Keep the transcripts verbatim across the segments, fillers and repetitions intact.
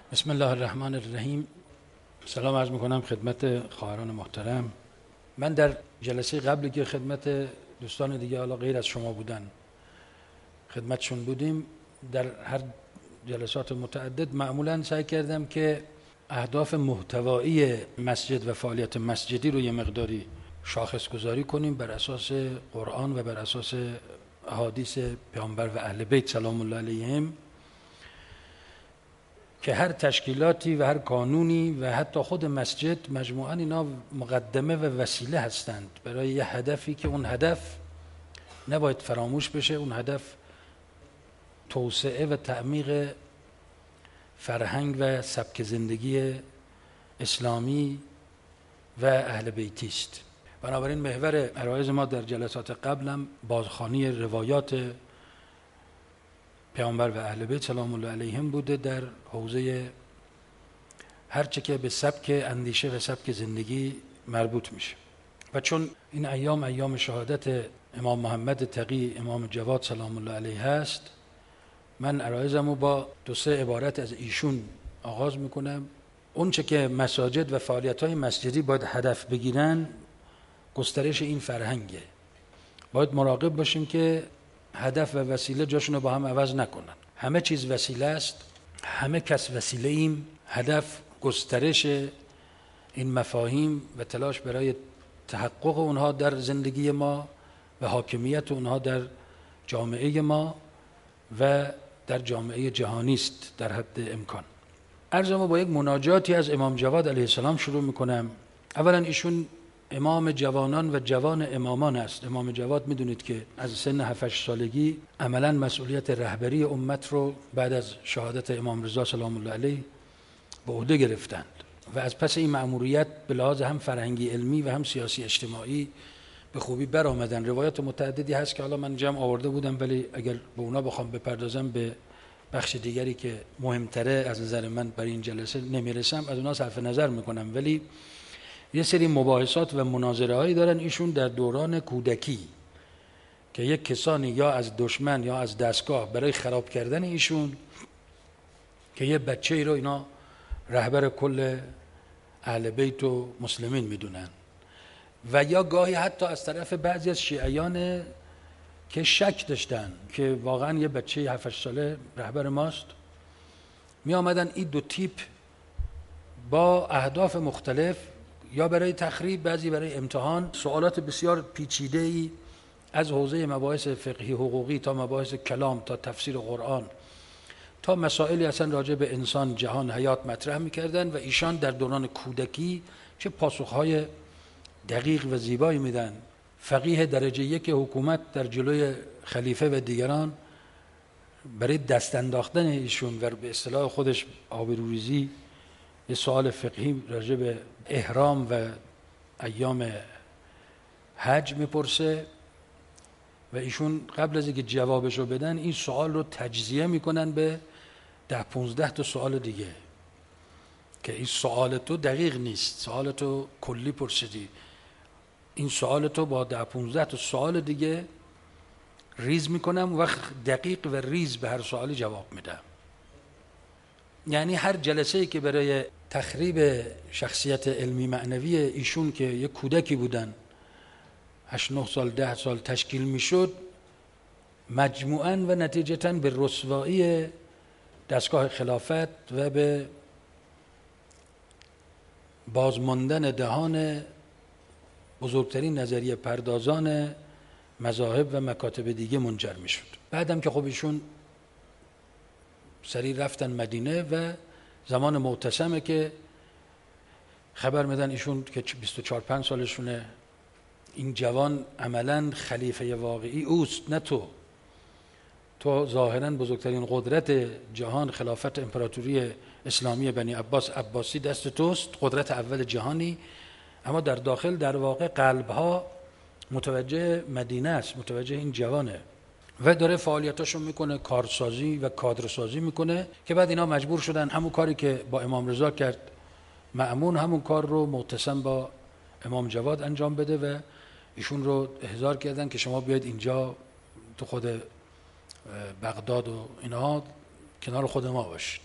بسم الله الرحمن الرحیم. سلام عرض میکنم خدمت خواهران محترم. من در جلسه قبلی که خدمت دوستان دیگه حالا غیر از شما بودن خدمتشون بودیم، در هر جلسات متعدد معمولا سعی کردم که اهداف محتوایی مسجد و فعالیت مسجدی رو یه مقداری شاخص گذاری کنیم بر اساس قرآن و بر اساس احادیث پیامبر و اهل بیت سلام الله علیهم، که هر تشکیلاتی و هر قانونی و حتی خود مسجد مجموعاً اینا مقدمه و وسیله هستند برای یه هدفی که اون هدف نباید فراموش بشه. اون هدف توسعه و تعمیق فرهنگ و سبک زندگی اسلامی و اهل بیتی است. بنابراین محور عرایض ما در جلسات قبلم بازخوانی روایات پیامبر و اهل بیت سلام الله علیهم بوده در حوزه هرچه که به سبک اندیشه و سبک زندگی مربوط میشه. و چون این ایام ایام شهادت امام محمد تقی امام جواد سلام الله علیه هست، من عرایضمو با دو سه عبارت از ایشون آغاز میکنم. اون چه که مساجد و فعالیت‌های مسجدی باید هدف بگیرن گسترش این فرهنگه. باید مراقب باشیم که هدف و وسیله جاشون رو با هم عوض نکنن. همه چیز وسیله است، همه کس وسیله ایم. هدف گسترش این مفاهیم و تلاش برای تحقق اونها در زندگی ما و حاکمیت اونها در جامعه ما و در جامعه جهانی است در حد امکان. عرضمو با یک مناجاتی از امام جواد علیه السلام شروع میکنم. اولا ایشون امام جوانان و جوان امامان است. امام جواد میدونید که از سن هفت هشت سالگی عملا مسئولیت رهبری امت رو بعد از شهادت امام رضا سلام الله علیه به عهده گرفتند و از پس این مأموریت به لحاظ هم فرهنگی علمی و هم سیاسی اجتماعی به خوبی برآمدن. روایات متعددی هست که حالا من جمع آورده بودم، ولی اگر به اونا بخوام بپردازم به بخش دیگری که مهمتره از نظر من برای این جلسه نمیرسم، از اونا صرف نظر میکنم. ولی یه سری مباحثات و مناظره هایی دارن ایشون در دوران کودکی که یک کسانی یا از دشمن یا از دستگاه برای خراب کردن ایشون که یه بچه ای رو اینا رهبر کل اهل بیت و مسلمین میدونن، و یا گاهی حتی از طرف بعضی از شیعیان که شک داشتن که واقعا یه بچه هفت هشت ساله رهبر ماست، می آمدن این دو تیپ با اهداف مختلف، یا برای تخریب، بعضی برای امتحان، سوالات بسیار پیچیده‌ای از حوزه مباحث فقهی حقوقی تا مباحث کلام تا تفسیر قرآن تا مسائلی اصلا راجع به انسان، جهان، حیات مطرح می‌کردن و ایشان در دوران کودکی چه پاسخ‌های دقیق و زیبایی میدن. فقیه درجه یک حکومت در جلوی خلیفه و دیگران برای دست انداختن ایشون و به اصطلاح خودش آبروریزی یه سوال فقهی راجع به احرام و ایام حج میپرسه و ایشون قبل از اینکه جوابشو بدن این سوال رو تجزیه میکنن به ده پونزده تا سوال دیگه که این سوال تو دقیق نیست، سوال تو کلی پرسیدی، این سوال تو با ده پونزده تا سوال دیگه ریز میکنم و دقیق و ریز به هر سوالی جواب میدم. یعنی هر جلسه‌ای که برای تخریب شخصیت علمی معنوی ایشون که یک کودکی بودن هشت نه سال ده سال تشکیل میشد، مجموعاً و نتیجتاً به رسوایی دستگاه خلافت و به بازماندن دهان بزرگترین نظریه پردازان مذاهب و مکاتب دیگه منجر میشد. بعدم که خب ایشون سریع رفتن مدینه و زمان معتصمه که خبر میدن ایشون که بیست و چهار پنج سالشونه، این جوان عملاً خلیفه واقعی اوست نه تو. تو ظاهراً بزرگترین قدرت جهان، خلافت امپراتوری اسلامی بنی عباس عباسی دست توست، قدرت اول جهانی، اما در داخل در واقع قلبها متوجه مدینه است، متوجه این جوانه و داره فعالیتاشو میکنه، کارسازی و کادرسازی میکنه که بعد اینا مجبور شدن همون کاری که با امام رضا کرد مأمون، همون کار رو معتصم با امام جواد انجام بده و ایشون رو احضار کردن که شما بیاید اینجا تو خود بغداد و اینها کنار خود ما باشید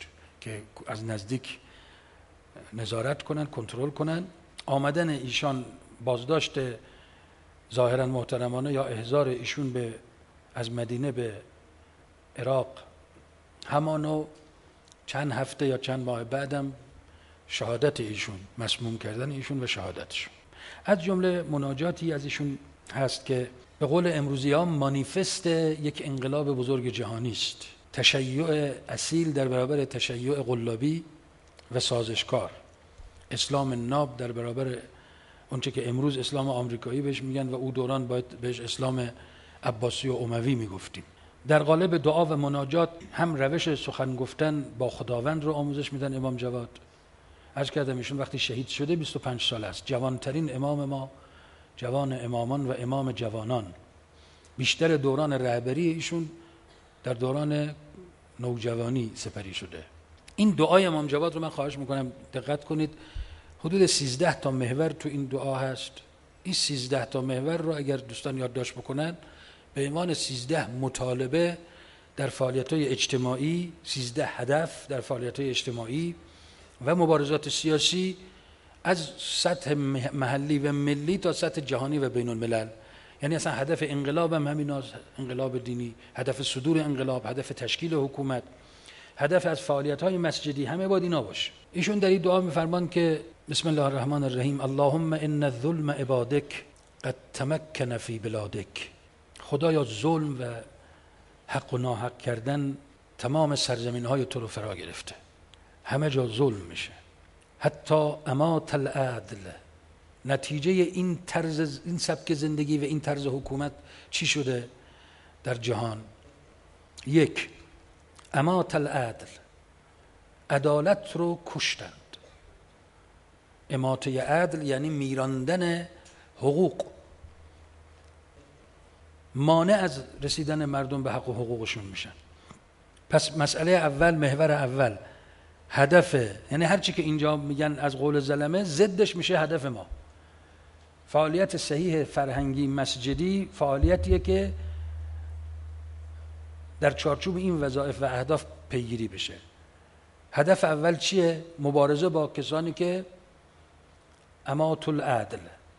که از نزدیک نظارت کنن، کنترل کنن. آمدن ایشان، بازداشت ظاهرا محترمانه یا احضار ایشون به از مدینه به عراق، همانو چند هفته یا چند ماه بعدم شهادت ایشون، مسموم کردن ایشون و شهادتشون. از جمله مناجاتی از ایشون هست که به قول امروزی ها مانیفست یک انقلاب بزرگ جهانی است، تشیع اصیل در برابر تشیع قلابی و سازشکار، اسلام ناب در برابر اونچه که امروز اسلام آمریکایی بهش میگن و او دوران باید بهش اسلام عباسی و اموی میگفتیم. در قالب دعا و مناجات هم روش سخن گفتن با خداوند رو آموزش میدن امام جواد. عرض کردم ایشون وقتی شهید شده بیست و پنج سال است، جوانترین امام ما، جوان امامان و امام جوانان. بیشتر دوران رهبری ایشون در دوران نوجوانی سپری شده. این دعای امام جواد رو من خواهش میکنم دقت کنید، حدود سیزده تا محور تو این دعا هست. این سیزده تا محور رو اگر دوستان یادداشت بکنن به عنوان سیزده مطالبه در فعالیت‌های اجتماعی، سیزده هدف در فعالیت‌های اجتماعی و مبارزات سیاسی از سطح محلی و ملی تا سطح جهانی و بین الملل. یعنی اصلا هدف انقلاب هم همین، انقلاب دینی، هدف صدور انقلاب، هدف تشکیل حکومت، هدف از فعالیت‌های مسجدی، همه باید اینا باشه. ایشون در این دعا می‌فرمان که بسم الله الرحمن الرحیم اللهم ان الظلم عبادک قد تمکن فی بلادک. خدایا ظلم و حق و ناحق کردن تمام سرزمین‌های تو رو فرا گرفته، همه جا ظلم میشه. حتی امات العدل. نتیجه این طرز، این سبک زندگی و این طرز حکومت چی شده در جهان؟ یک، امات العدل، عدالت رو کشتند. اماته عدل یعنی میراندن حقوق، مانع از رسیدن مردم به حق و حقوقشون میشن. پس مسئله اول، محور اول هدف، یعنی هرچی که اینجا میگن از قول زلمه ضدش میشه هدف ما. فعالیت صحیح فرهنگی مسجدی فعالیتیه که در چارچوب این وظایف و اهداف پیگیری بشه. هدف اول چیه؟ مبارزه با کسانی که امات العدل،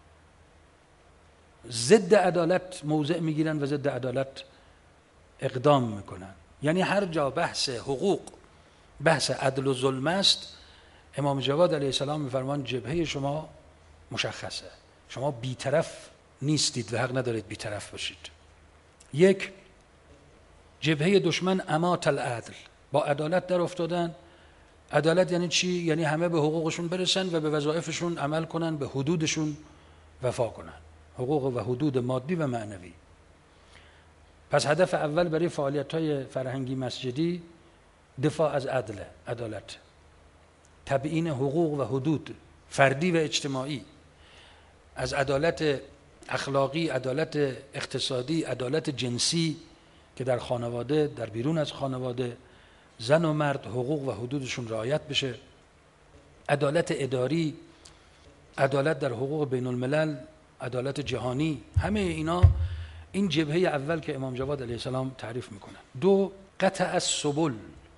ضد عدالت موضع میگیرن و ضد عدالت اقدام میکنن. یعنی هر جا بحث حقوق، بحث عدل و ظلم است، امام جواد علیه السلام میفرمان جبهه شما مشخصه، شما بیطرف نیستید و حق ندارید بیطرف باشید. یک، جبهه دشمن امات العدل، با عدالت در افتادن. عدالت یعنی چی؟ یعنی همه به حقوقشون برسن و به وظایفشون عمل کنن، به حدودشون وفا کنن، حقوق و حدود مادی و معنوی. پس هدف اول برای فعالیت‌های فرهنگی مسجدی دفاع از عدل، عدالت، تبیین حقوق و حدود فردی و اجتماعی، از عدالت اخلاقی، عدالت اقتصادی، عدالت جنسی که در خانواده، در بیرون از خانواده زن و مرد حقوق و حدودشون رعایت بشه، عدالت اداری، عدالت در حقوق بین الملل، عدالت جهانی. همه اینا این جبهه اول که امام جواد علیه السلام تعریف میکنن. دو، قطع السبل.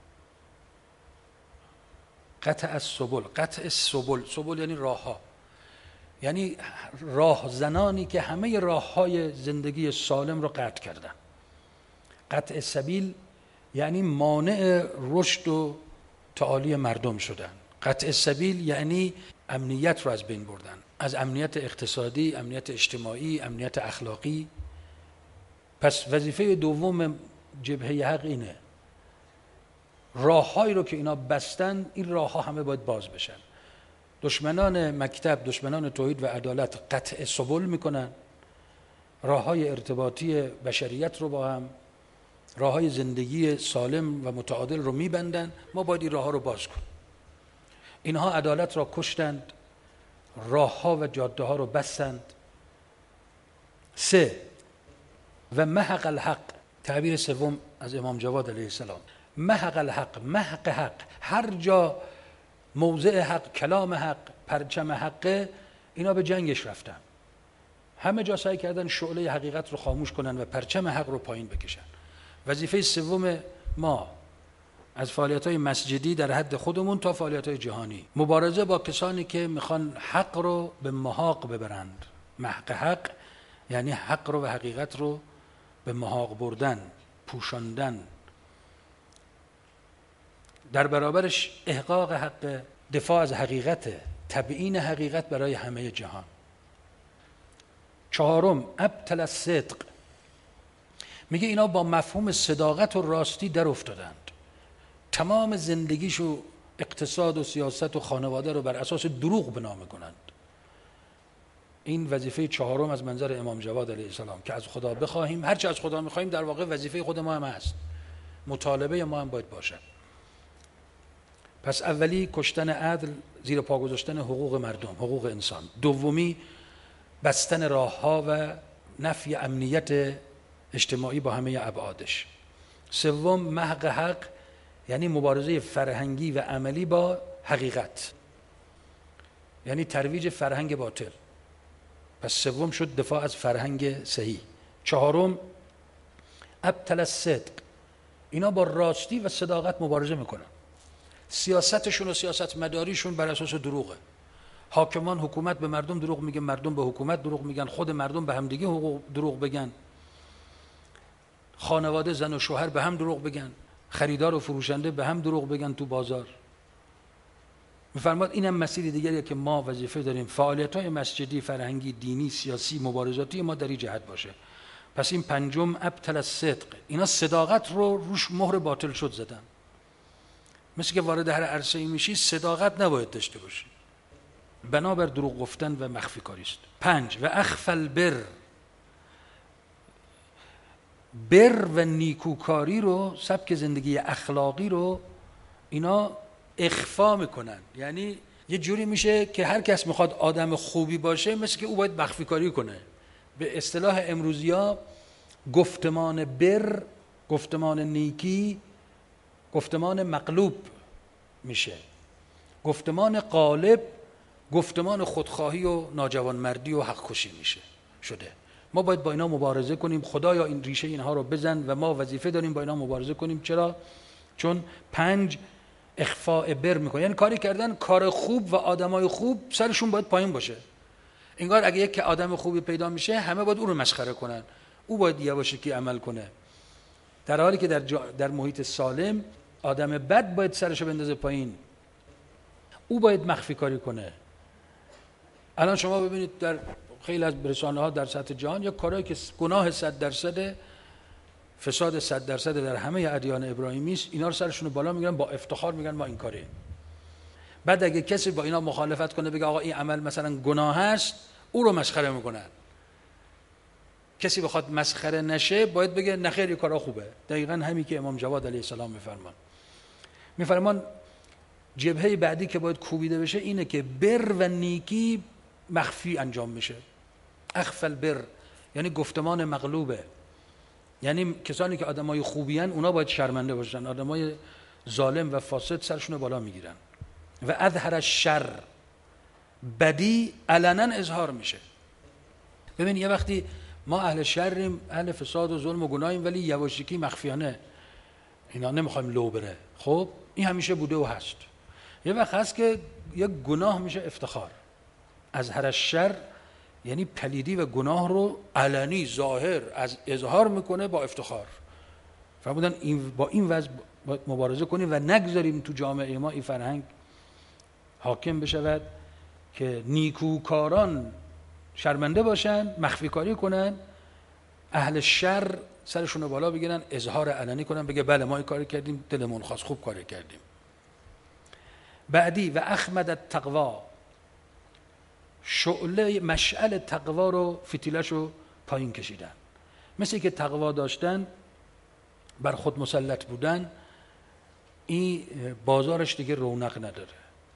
قطع السبل، قطع السبل، سبل یعنی راه ها، یعنی راه زنانی که همه راه های زندگی سالم رو قطع کردن. قطع سبیل یعنی مانع رشد و تعالی مردم شدن. قطع سبیل یعنی امنیت رو از بین بردن، از امنیت اقتصادی، امنیت اجتماعی، امنیت اخلاقی. پس وظیفه دوم جبهه حق اینه، راههایی رو که اینا بستن، این راهها همه باید باز بشن. دشمنان مکتب، دشمنان توحید و عدالت قطع سبل میکنن، راههای ارتباطی بشریت رو با هم، راههای زندگی سالم و متعادل رو میبندن. ما باید این راهها رو باز کنیم. اینها عدالت را کشتند، راهها و جاده ها رو بستند. سه، و محق الحق، تعبیر سوم از امام جواد علیه السلام، محق الحق، محق حق، هر جا موضع حق، کلام حق، پرچم حق، اینا به جنگش رفتن. همه جا سعی کردن شعله حقیقت رو خاموش کنن و پرچم حق رو پایین بکشن. وظیفه سوم ما از فعالیت‌های مسجدی در حد خودمون تا فعالیت‌های جهانی، مبارزه با کسانی که میخوان حق رو به محاق ببرند. محق حق یعنی حق رو و حقیقت رو به محاق بردن، پوشاندن. در برابرش احقاق حق، دفاع از حقیقت، تبیین حقیقت برای همه جهان. چهارم، ابطل الصدق، میگه اینا با مفهوم صداقت و راستی در افتادند. تمام زندگیشو، اقتصاد و سیاست و خانواده رو بر اساس دروغ بنا میکنند. این وظیفه چهارم از منظر امام جواد علیه السلام که از خدا بخواهیم، هرچه از خدا میخواهیم در واقع وظیفه خود ما هم هست، مطالبه ما هم باید باشد. پس اولی کشتن عدل، زیر پا گذاشتن حقوق مردم، حقوق انسان. دومی بستن راهها و نفی امنیت اجتماعی با همه ابعادش. سوم محق حق، یعنی مبارزه فرهنگی و عملی با حقیقت، یعنی ترویج فرهنگ باطل. پس سوم شد دفاع از فرهنگ صحیح. چهارم ابطل الصدق، اینا با راستی و صداقت مبارزه میکنن. سیاستشون و سیاست مداریشون بر اساس دروغه. حاکمان، حکومت به مردم دروغ میگه، مردم به حکومت دروغ میگن، خود مردم به همدیگه حقوق دروغ بگن، خانواده زن و شوهر به هم دروغ بگن، خریدار و فروشنده به هم دروغ بگن تو بازار. میفرماد اینم مسیر دیگریه که ما وظیفه داریم، فعالیت‌های مسجدی، فرهنگی، دینی، سیاسی، مبارزاتی ما در این جهت باشه. پس این پنجم ابطل الصدق، اینا صداقت رو روش مهر باطل شد زدن. مثل که وارد هر عرصه‌ای میشی صداقت نباید داشته باشی، بنابر دروغ گفتن و مخفی کاری است. پنج و اخفى البر، بر و نیکوکاری رو، سبک زندگی اخلاقی رو اینا اخفا میکنن. یعنی یه جوری میشه که هر کس میخواد آدم خوبی باشه مثل که او باید مخفی کاری کنه. به اصطلاح امروزیا گفتمان بر، گفتمان نیکی، گفتمان مقلوب میشه. گفتمان غالب گفتمان خودخواهی و ناجوانمردی و حق کشی میشه شده. ما باید با اینا مبارزه کنیم. خدایا این ریشه اینها رو بزن و ما وظیفه داریم با اینا مبارزه کنیم. چرا؟ چون پنج اخفاء بر میکنه، یعنی کاری کردن کار خوب و آدمای خوب سرشون باید پایین باشه. انگار اگه یک آدم خوبی پیدا میشه همه باید او رو مسخره کنن، او باید یواشکی عمل کنه، در حالی که در جا در محیط سالم آدم بد باید سرشو بندازه پایین، او باید مخفی کاری کنه. الان شما ببینید در خیلی از رسانه ها در سطح جهان یا کارهایی که گناه صد درصد، فساد صد درصد در همه ادیان ابراهیمی است، اینا رو سرشون بالا میگیرن، با افتخار میگن ما این کاریم. بعد اگه کسی با اینا مخالفت کنه بگه آقا این عمل مثلا گناه است، او رو مسخره میکنن. کسی بخواد مسخره نشه باید بگه نخیر این کارا خوبه. دقیقاً همین که امام جواد علیه السلام میفرمان. میفرمان جبهه بعدی که باید کوبیده بشه اینه که بر و نیکی مخفی انجام میشه. اخفى البر یعنی گفتمان مغلوبه، یعنی کسانی که آدمای خوبیان اونا باید شرمنده باشن، آدمای ظالم و فاسد سرشون بالا میگیرن. و اظهر الشر، بدی علنا اظهار میشه. ببین یه وقتی ما اهل شریم، اهل فساد و ظلم و گناهیم، ولی یواشکی مخفیانه اینا نمیخوایم لو بره. خب این همیشه بوده و هست. یه وقت هست که یک گناه میشه افتخار. اظهر الشر یعنی پلیدی و گناه رو علنی ظاهر از اظهار میکنه با افتخار. فرمودن این با این وضع مبارزه کنیم و نگذاریم تو جامعه ما این فرهنگ حاکم بشود که نیکوکاران شرمنده باشن، مخفی کاری کنن، اهل شر سرشون رو بالا بگیرن، اظهار علنی کنن، بگه بله ما این کاری کردیم، دلمون خواست، خوب کاری کردیم. بعدی و اخمد التقوا، شعله مشعل تقوا رو، فتیلش رو پایین کشیدن. مثل که تقوا داشتن، بر خود مسلط بودن، این بازارش دیگه رونق نداره.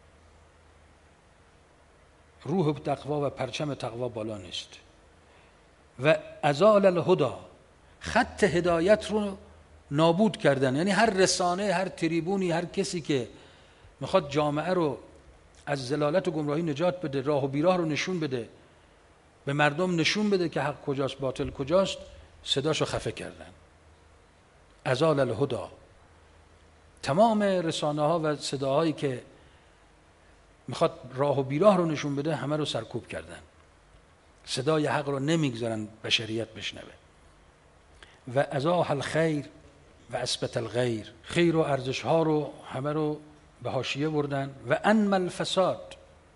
روح تقوا و پرچم تقوا بالا نیست. و ازال الهدى، خط هدایت رو نابود کردن. یعنی هر رسانه، هر تریبونی، هر کسی که میخواد جامعه رو از ضلالت و گمراهی نجات بده، راه و بیراه رو نشون بده، به مردم نشون بده که حق کجاست باطل کجاست، صداشو خفه کردن. ازال الهدى. تمام رسانه ها و صداهایی که میخواد راه و بیراه رو نشون بده همه رو سرکوب کردن. صدای حق رو نمیگذارن بشریت بشنوه. و ازاح الخیر و اثبت الغیر، خیر و ارزش ها رو همه رو به حاشیه بردن. و انم الفساد،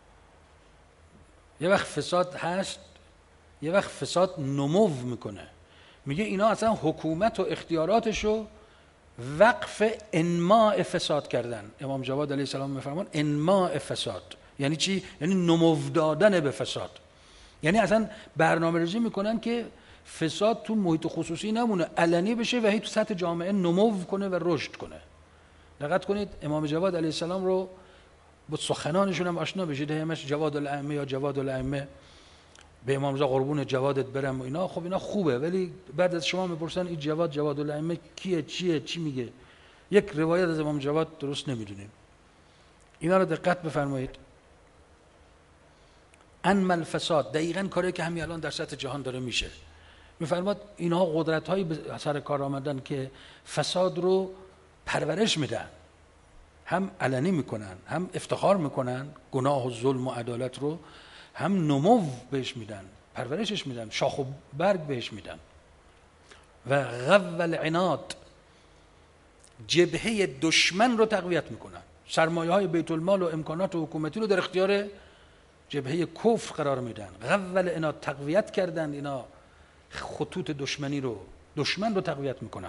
یه وقت فساد هست، یه وقت فساد نمو میکنه. میگه اینا اصلا حکومت و اختیاراتشو وقف انماء فساد کردن. امام جواد علیه السلام میفرمان انماء فساد یعنی چی؟ یعنی نمو دادن به فساد. یعنی اصلا برنامه ریزی میکنن که فساد تو محیط خصوصی نمونه، علنی بشه و هی تو سطح جامعه نمو کنه و رشد کنه. دقت کنید امام جواد علیه السلام رو با سخنانشون هم آشنا بشید، همش جواد الائمه یا جواد الائمه، به امام رضا قربون جوادت برم و اینا. خب اینا خوبه، ولی بعد از شما میپرسن این جواد جواد الائمه کیه، چیه، چی میگه؟ یک روایت از امام جواد درست نمیدونیم. اینا رو دقت بفرمایید. انم الفساد دقیقاً کاری که همین الان در سطح جهان داره میشه. میفرماد اینها قدرت‌هایی به سر کار آمدن که فساد رو پرورش میدن، هم علنی میکنن، هم افتخار میکنن گناه و ظلم و عدالت رو، هم نمو بهش میدن، پرورشش میدن، شاخ و برگ بهش میدن. و غو العناد، جبهه دشمن رو تقویت میکنن. سرمایه های بیت المال و امکانات و حکومتی رو در اختیار جبهه کفر قرار میدن. غو العناد، تقویت کردن اینا خطوط دشمنی رو، دشمن رو تقویت میکنن.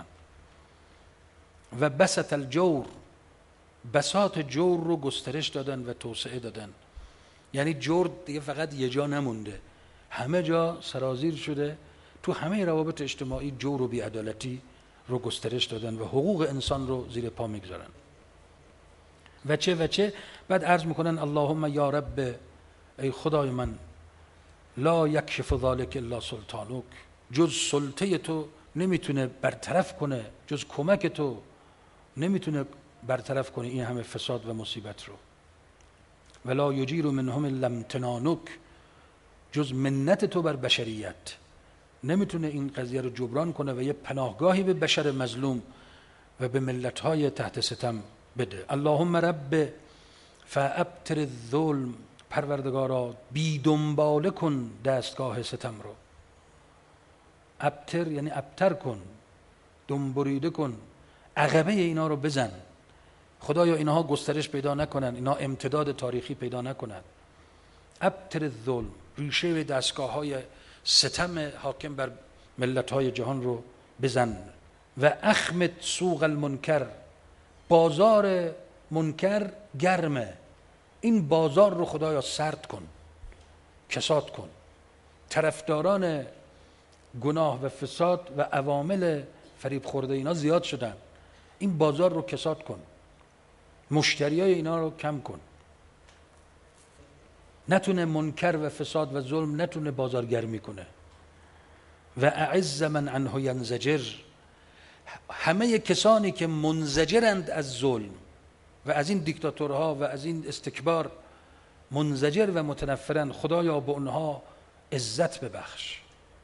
و بسط الجور، بساط جور رو گسترش دادن و توسعه دادن. یعنی جور دیگه فقط یه جا نمونده، همه جا سرازیر شده. تو همه روابط اجتماعی جور و بی‌عدالتی رو گسترش دادن و حقوق انسان رو زیر پا میگذارن. و چه و چه بعد عرض میکنن اللهم یا رب، ای خدای من، لا یکشف ذلک الا سلطانک، جز سلطه تو نمیتونه برطرف کنه، جز کمک تو نمیتونه برطرف کنه این همه فساد و مصیبت رو. ولا یجیر منهم الا امتنانک، جز منت تو بر بشریت نمیتونه این قضیه رو جبران کنه و یه پناهگاهی به بشر مظلوم و به ملت‌های تحت ستم بده. اللهم رب فابتر الظلم، پروردگارا بی دنباله کن دستگاه ستم رو. ابتر یعنی ابتر کن، دنبریده کن، عقبه اینا رو بزن. خدایا اینها گسترش پیدا نکنن، اینا امتداد تاریخی پیدا نکنن. ابتر الظلم، ریشه دستگاه های ستم حاکم بر ملت های جهان رو بزن. و اخمت سوق المنکر، بازار منکر گرمه، این بازار رو خدایا سرد کن، کساد کن. طرفداران گناه و فساد و عوامل فریب خورده اینا زیاد شدن، این بازار رو کساد کن، مشتریای اینا رو کم کن. نتونه منکر و فساد و ظلم نتونه بازارگرمی کنه. و اعز من عنه ینزجر، همه کسانی که منزجرند از ظلم و از این دیکتاتورها و از این استکبار منزجر و متنفرند، خدایا به اونها عزت ببخش.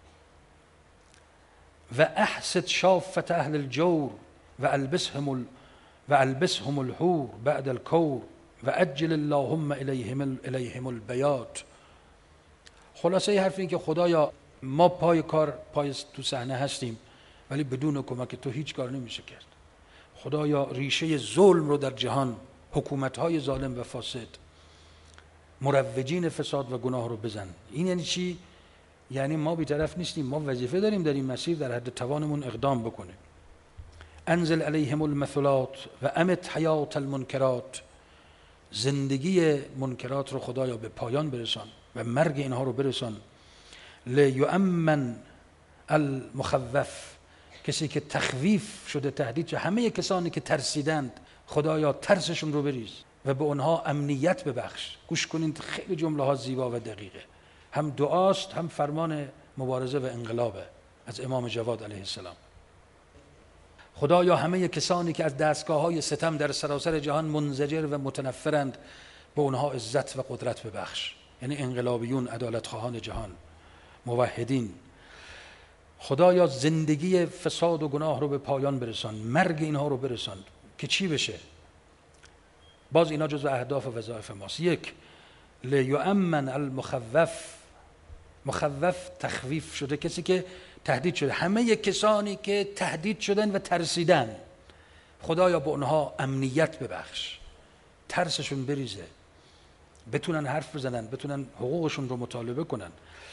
و احسد شافت اهل الجور و البسهم ال... و البسهم الحور بعد الکور و اجل اللهم الیهم الیهم البیات. خلاصه حرف این که خدایا ما پای کار، پای تو صحنه هستیم، ولی بدون کمک تو هیچ کار نمیشه کرد. خدایا ریشه ظلم رو در جهان، حکومت‌های ظالم و فاسد، مروجین فساد و گناه رو بزن. این یعنی چی؟ یعنی ما بی‌طرف نیستیم، ما وظیفه داریم در این مسیر در حد توانمون اقدام بکنیم. انزل علیهم المثلات و امت حیات المنکرات، زندگی منکرات رو خدایا به پایان برسان و مرگ اینها رو برسان. لیؤمن المخوف، کسی که تخویف شده، تهدید شده، همه کسانی که ترسیدند خدایا ترسشون رو بریز و به اونها امنیت ببخش. گوش کنید خیلی جمله ها زیبا و دقیقه، هم دعاست هم فرمان مبارزه و انقلابه از امام جواد علیه السلام. خدایا همه کسانی که از دستگاه های ستم در سراسر جهان منزجر و متنفرند به اونها عزت و قدرت ببخش. یعنی انقلابیون، عدالت خواهان جهان، موحدین. خدایا زندگی فساد و گناه رو به پایان برسان، مرگ اینها رو برسان، که چی بشه؟ باز اینا جزو اهداف و وظایف ماست. یک، لیؤمن المخوف، مخوف تخویف شده، کسی که تهدید شده. همه کسانی که تهدید شدن و ترسیدن، خدایا به اونها امنیت ببخش، ترسشون بریزه، بتونن حرف بزنن، بتونن حقوقشون رو مطالبه کنن.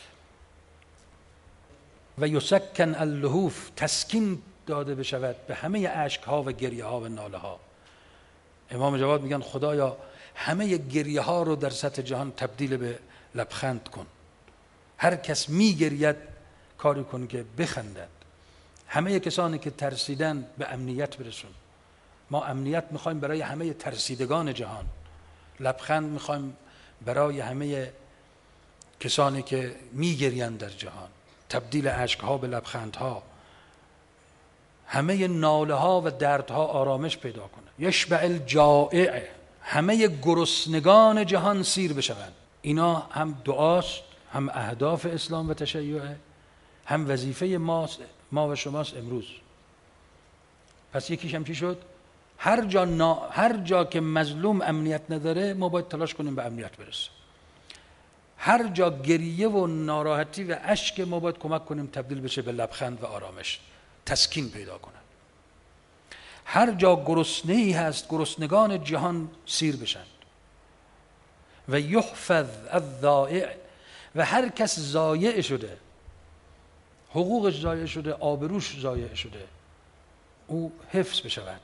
و یسکن اللهوف، تسکین داده بشود به همه اشک ها و گریه ها و ناله ها. امام جواد میگن خدایا همه گریه ها رو در سطح جهان تبدیل به لبخند کن، هر کس میگرید کاری کن که بخندد، همه کسانی که ترسیدن به امنیت برسون. ما امنیت میخوایم برای همه ترسیدگان جهان، لبخند میخوایم برای همه کسانی که میگریند در جهان، تبدیل اشک ها به لبخند ها، همه ناله ها و دردها آرامش پیدا کنه. یشبع الجائع، همه گرسنگان جهان سیر بشوند. اینا هم دعاست، هم اهداف اسلام و تشیع، هم وظیفه ماست، ما و شماست امروز. پس یکیش هم چی شد؟ هر جا, نا... هر جا که مظلوم امنیت نداره ما باید تلاش کنیم به امنیت برسیم. هر جا گریه و ناراحتی و اشک ما باید کمک کنیم تبدیل بشه به لبخند و آرامش، تسکین پیدا کنه. هر جا گرسنه‌ای هست گرسنگان جهان سیر بشند. و یحفظ الضائع، و هر کس ضایع شده، حقوقش ضایع شده، آبروش ضایع شده، او حفظ بشود.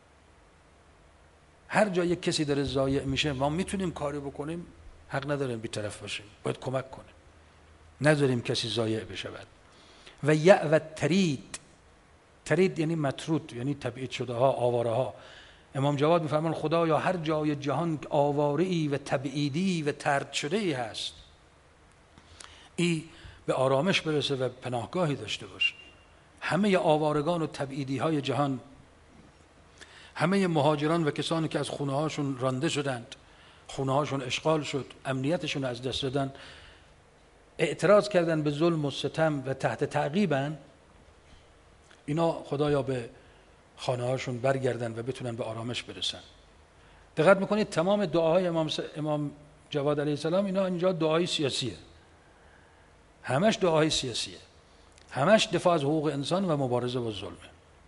هر جا یک کسی داره ضایع میشه ما میتونیم کاری بکنیم، حق نداریم بی‌طرف باشیم، باید کمک کنیم، نذاریم کسی ضایع بشود. و یأوی ترید، ترید یعنی مطرود، یعنی تبعید شده ها، آواره ها. امام جواد میفرمان خدایا هر جای جهان آواره‌ای و تبعیدی و طرد شده ای هست، ای به آرامش برسه و پناهگاهی داشته باشه. همه آوارگان و تبعیدی های جهان، همه مهاجران و کسانی که از خونه هاشون رانده شدند، خونه هاشون اشغال شد، امنیتشون از دست دادن، اعتراض کردن به ظلم و ستم و تحت تعقیبن، اینا خدایا به خانه هاشون برگردن و بتونن به آرامش برسن. دقت میکنید تمام دعاهای امام, س... امام جواد علیه السلام اینا اینجا دعای سیاسیه، همش دعای سیاسیه، همش دفاع از حقوق انسان و مبارزه با ظلمه.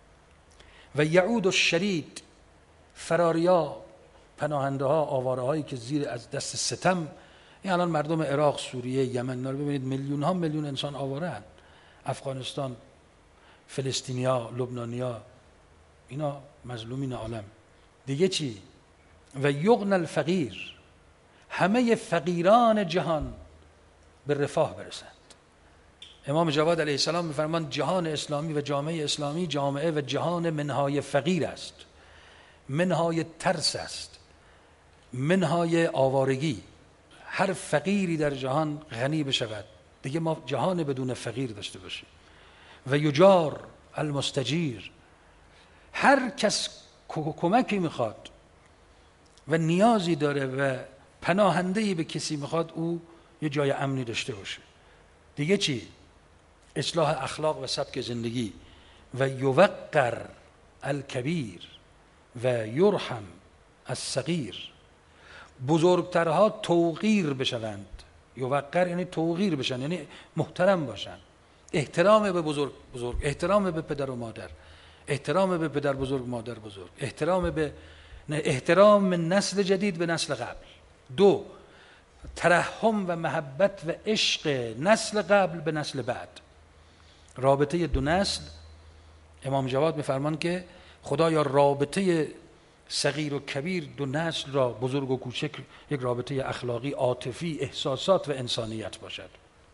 و یعود الشرید، فراریا، پناهنده ها، آواره هایی که زیر از دست ستم، این الان مردم عراق، سوریه، یمن، رو ببینید میلیون ها میلیون انسان آواره هستند. افغانستان، فلسطینیا، لبنانیا، اینا مظلومین عالم. دیگه چی؟ و یغن الفقیر، همه فقیران جهان به رفاه برسند. امام جواد علیه السلام میفرماند جهان اسلامی و جامعه اسلامی جامعه و جهان منهای فقیر است، منهای ترس است، منهای آوارگی. هر فقیری در جهان غنی بشود، دیگه ما جهان بدون فقیر داشته باشیم. و یجار المستجیر، هر کس کمکی میخواد و نیازی داره و پناهندهی به کسی میخواد، او یه جای امنی داشته باشه. دیگه چی؟ اصلاح اخلاق و سبک زندگی. و یوقر الکبیر و یرحم الصغیر، بزرگترها توقیر بشوند. یوقر یعنی توقیر بشن، یعنی محترم باشن، احترام به بزرگ بزرگ، احترام به پدر و مادر، احترام به پدر بزرگ مادر بزرگ، احترام به احترام نسل جدید به نسل قبل. دو، ترحم و محبت و عشق نسل قبل به نسل بعد. رابطه دو نسل، امام جواد میفرمان که خدایا رابطه صغیر و کبیر، دو نسل را، بزرگ و کوچک، یک رابطه اخلاقی، عاطفی، احساسات و انسانیت باشد.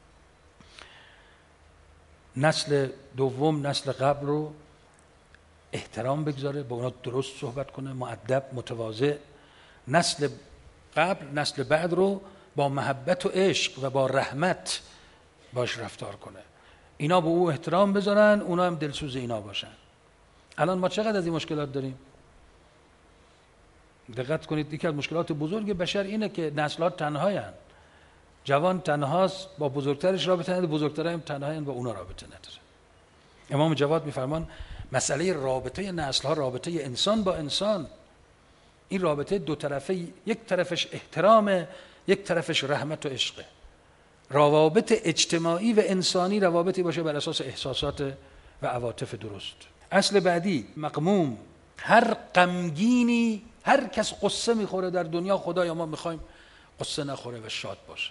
نسل دوم، نسل قبل رو احترام بگذاره، با اونا درست صحبت کنه، مؤدب، متواضع. نسل قبل، نسل بعد رو با محبت و عشق و با رحمت باش رفتار کنه. اینا به او احترام بذارن، اونا هم دلسوز اینا باشن. الان ما چقدر از این مشکلات داریم؟ دقت کنید، یکی از مشکلات بزرگ بشر اینه که نسل‌ها تنهایند. جوان تنهاست، با بزرگترش رابطه نداره، بزرگترها هم تنهایند، با اونا رابطه نداره. امام جواد میفرمان مسئله رابطه نسل‌ها، رابطه انسان با انسان، این رابطه دو طرفه، یک طرفش احترام، یک طرفش رحمت و عشق. روابط اجتماعی و انسانی روابطی باشه بر اساس احساسات و عواطف درست. اصل بعدی مقموم، هر غمگینی، هر کس قصه میخوره در دنیا، خدایا ما میخوایم قصه نخوره و شاد باشه.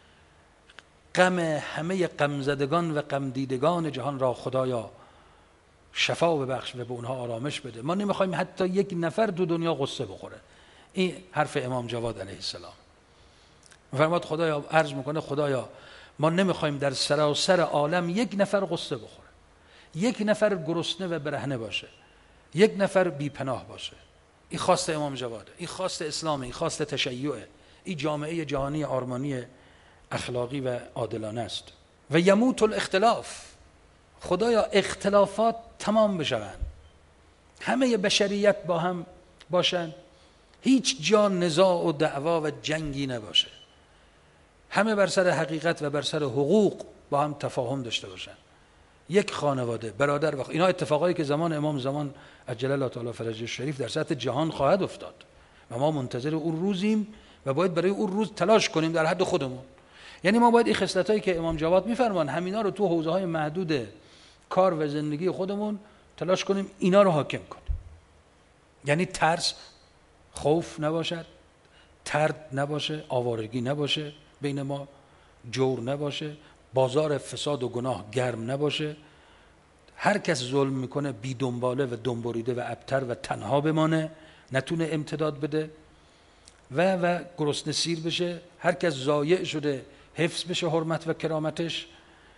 غم همه غمزدگان و غمدیدگان جهان را خدایا شفا ببخش و به اونها آرامش بده. ما نمیخوایم حتی یک نفر تو دنیا قصه بخوره. این حرف امام جواد علیه السلام. فرمود خدایا، عرض میکنه خدایا ما نمیخوایم در سراسر عالم یک نفر قصه بخوره، یک نفر گرسنه و برهنه باشه، یک نفر بی پناه باشه. این خواست امام جواده، این خواست اسلامه، این خواست تشیعه، این جامعه جهانی آرمانی اخلاقی و عادلانه است. و یموت الاختلاف، خدایا اختلافات تمام بشوند، همه بشریت با هم باشن، هیچ جا نزاع و دعوا و جنگی نباشه، همه بر سر حقیقت و بر سر حقوق با هم تفاهم داشته باشن، یک خانواده، برادر و خ... اینا اتفاقایی که زمان امام زمان عجل الله تعالی فرجه شریف در سطح جهان خواهد افتاد و ما منتظر اون روزیم و باید برای اون روز تلاش کنیم در حد خودمون. یعنی ما باید این خصلتایی که امام جواد میفرمان همینا رو تو حوزه‌های محدود کار و زندگی خودمون تلاش کنیم اینا رو حاکم کنیم. یعنی ترس، خوف نباشد، ترد نباشه، آوارگی نباشه بین ما، جور نباشه، بازار فساد و گناه گرم نباشه، هر کس ظلم میکنه بی دنباله و دنبریده و ابتر و تنها بمانه، نتونه امتداد بده و و گرسنه سیر بشه، هر کس ضایع شده حفظ بشه حرمت و کرامتش.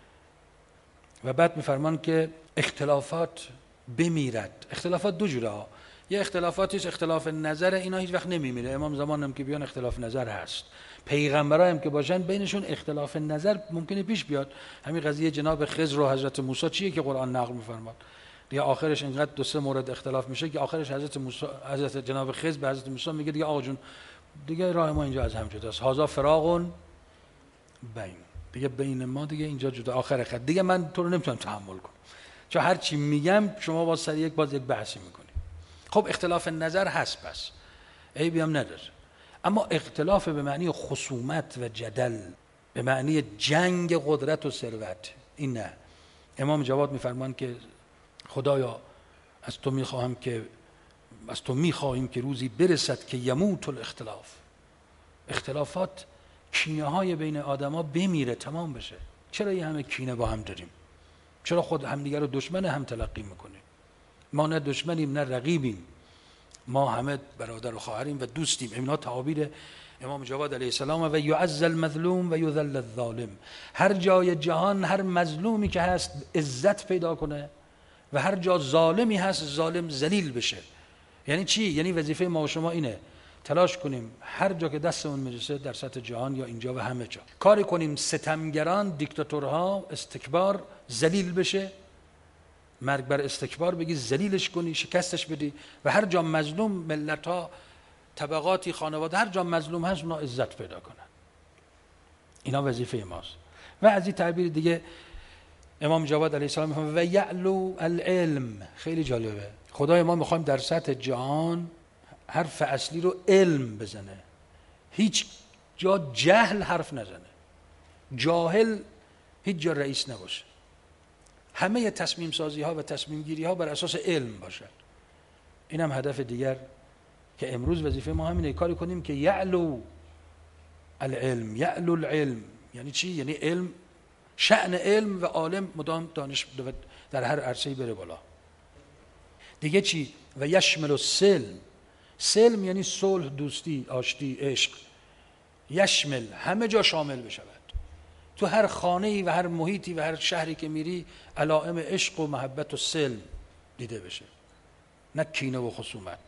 و بعد میفرمان که اختلافات بمیرد. اختلافات دو جوره ها، یه اختلافاتیش اختلاف نظر، اینا هیچ وقت نمیمیره. امام زمان هم که بیان اختلاف نظر هست، پیغمبرا هم که باشن بینشون اختلاف نظر ممکنه پیش بیاد. همین قضیه جناب خضر و حضرت موسی چیه که قرآن نقل میفرماد، دیگه آخرش اینقدر دو سه مورد اختلاف میشه که آخرش حضرت موسی، حضرت جناب خضر به حضرت موسی میگه دیگه آقا جون دیگه راه ما اینجا از هم جداست، هذا فراق بین، دیگه بین ما دیگه اینجا جدا، آخر خط دیگه من تو رو نمیتونم تحمل کنم، چون هر چی میگم شما باز سر یک باز یک بحثی میکنی. خب اختلاف نظر هست، پس عیبی هم نداره، اما اختلاف به معنی خصومت و جدل، به معنی جنگ قدرت و ثروت، این نه. امام جواد میفرمان که خدایا از تو میخواهم که از تو میخواهیم که روزی برسد که یموت الاختلاف، اختلافات، کینه های بین آدما بمیره، تمام بشه. چرا یه همه کینه با هم داریم؟ چرا خود همدیگر رو دشمن هم تلقی میکنیم؟ ما نه دشمنیم نه رقیبیم، ما همه برادر و خواهریم و دوستیم. اینا تعابیر امام جواد علیه السلام. و یعز المظلوم و یذل الظالم، هر جای جهان هر مظلومی که هست عزت پیدا کنه و هر جا ظالمی هست ظالم ذلیل بشه. یعنی چی؟ یعنی وظیفه ما و شما اینه تلاش کنیم هر جا که دستمون میرسه در سطح جهان یا اینجا و همه جا کاری کنیم ستمگران، دیکتاتورها، استکبار ذلیل بشه، مرگ بر استکبار بگی، ذلیلش کنی، شکستش بدی، و هر جا مظلوم، ملت‌ها، طبقاتی، خانواده، هر جا مظلوم هست اونا عزت پیدا کنن. اینا وظیفه ماست. و از این تعبیر دیگه امام جواد علیه السلام میفهمه و یعلو العلم. خیلی جالبه، خدای ما میخوایم در سطح جهان حرف اصلی رو علم بزنه، هیچ جا جهل حرف نزنه، جاهل هیچ جا رئیس نباشه، همه تصمیم سازی ها و تصمیم گیری ها بر اساس علم باشد. این هم هدف دیگر که امروز وظیفه ما همینه، کاری کنیم که یعلو العلم. یعلو العلم یعنی چی؟ یعنی علم، شأن علم و عالم مدام دانش در هر عرصه‌ای بره بالا. دیگه چی؟ و یشمل السلم. سلم یعنی صلح، دوستی، آشتی، عشق. یشمل همه جا شامل بشود، تو هر خانه‌ای و هر محیطی و هر شهری که میری علائم عشق و محبت و سلم دیده بشه، نه کینه و خصومت.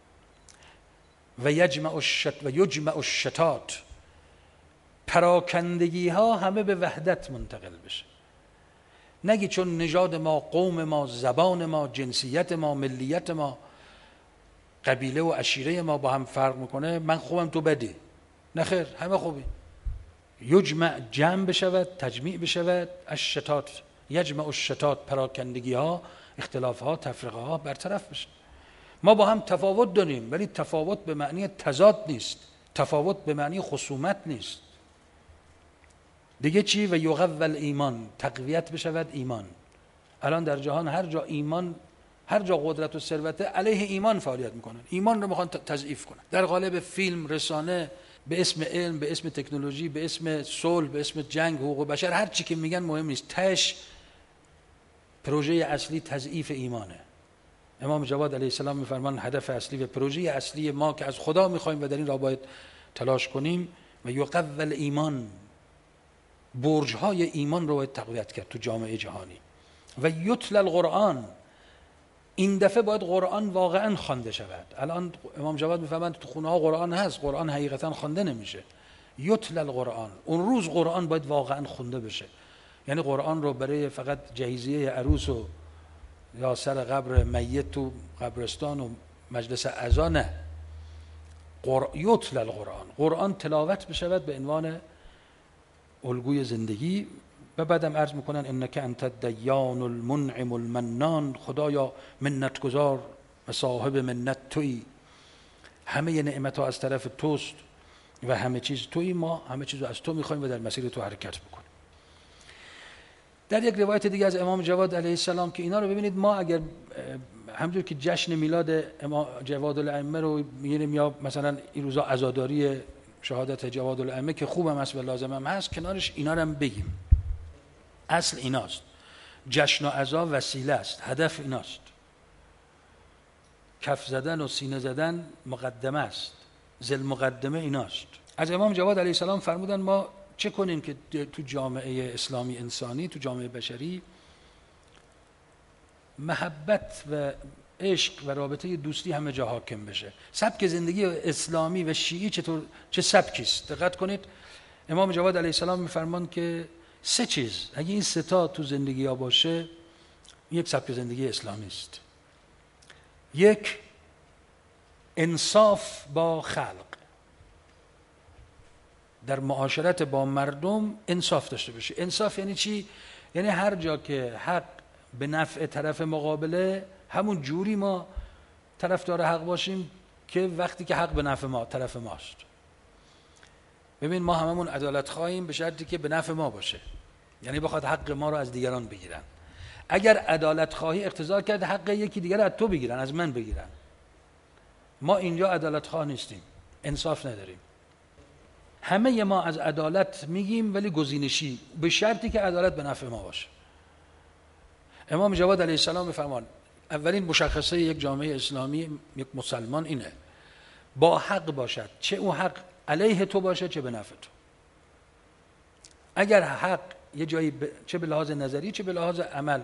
و یجمع الشت و یجمع الشتات، پراکندگی ها همه به وحدت منتقل بشه. نگی چون نژاد ما، قوم ما، زبان ما، جنسیت ما، ملیت ما، قبیله و عشیره ما با هم فرق میکنه، من خوبم تو بدی. نه خیر، همه خوبی. یجمع جمع بشود، تجمیع بشود. الشتات، یجمع الشتات، پراکندگی ها اختلاف‌ها، تفرقه‌ها برطرف بشه. ما با هم تفاوت داریم، ولی تفاوت به معنی تضاد نیست، تفاوت به معنی خصومت نیست. دیگه چی؟ و یقوی ایمان، تقویت بشود ایمان. الان در جهان هر جا ایمان، هر جا قدرت و ثروت، علیه ایمان فعالیت میکنن، ایمان رو میخوان تضعیف کنن. در قالب فیلم، رسانه، به اسم علم، به اسم تکنولوژی، به اسم صلح، به اسم جنگ، حقوق بشر، هر چی که میگن مهم نیست، تش پروژه اصلی تضعیف ایمانه. امام جواد علیه السلام میفرمان هدف اصلی و پروژه اصلی ما که از خدا میخوایم و در این راه باید تلاش کنیم، و یقوی ایمان، برج‌های ایمان رو باید تقویت کرد تو جامعه جهانی. و یتل القرآن، این دفعه باید قرآن واقعا خوانده شود. الان امام جواد میفهمند تو خونه ها قرآن هست، قرآن حقیقتا خوانده نمیشه. یتل القرآن، اون روز قرآن باید واقعا خونده بشه. یعنی قرآن رو برای فقط جهیزیه عروس و یا سر قبر میت تو قبرستان و مجلس عزا نه. قر... یتل القرآن، قرآن تلاوت بشود به عنوان الگوی زندگی. و بعدم عرض میکنن انک انت الدیان المنعم المنان، خدایا منتگزار و صاحب منت تویی، همه نعمت ها از طرف توست و همه چیز تویی، ما همه چیز رو از تو میخوایم و در مسیر تو حرکت بکنیم. در یک روایت دیگه از امام جواد علیه السلام که اینا رو ببینید، ما اگر همونجور که جشن میلاد امام جواد الائمه رو میگیریم، یا مثلا این روزا عزاداری شهادت جواد الائمه که خوبم هست و لازمم هست، کنارش اینا رو هم بگیم. اصل ایناست، جشن و عزا وسیله است، هدف ایناست. کف زدن و سینه زدن مقدمه است، ذل مقدمه ایناست. از امام جواد علیه السلام فرمودن ما چه کنیم که تو جامعه اسلامی انسانی، تو جامعه بشری، محبت و عشق و رابطه دوستی همه جا حاکم بشه. سبک زندگی اسلامی و شیعی چطور، چه سبکی است؟ دقت کنید، امام جواد علیه السلام میفرمان که سه چیز اگه این سه تا تو زندگی ها باشه، یک سبک زندگی اسلامی است. یک، انصاف با خلق، در معاشرت با مردم انصاف داشته باشه. انصاف یعنی چی؟ یعنی هر جا که حق به نفع طرف مقابله، همون جوری ما طرفدار حق باشیم که وقتی که حق به نفع ما طرف ماست. ببین ما هممون عدالت خواهیم به شرطی که به نفع ما باشه، یعنی بخواد حق ما رو از دیگران بگیرن. اگر عدالت خواهی اقتضا کرده حق یکی دیگر از تو بگیرن، از من بگیرن، ما اینجا عدالت خواه نیستیم، انصاف نداریم. همه ما از عدالت میگیم ولی گزینشی، به شرطی که عدالت به نفع ما باشه. امام جواد علیه السلام میفرمان اولین مشخصه یک جامعه اسلامی، یک مسلمان اینه، با حق باشد، چه اون حق علیه تو باشه چه به نفع تو. اگر حق یه جایی ب... چه به لحاظ نظری چه به لحاظ عمل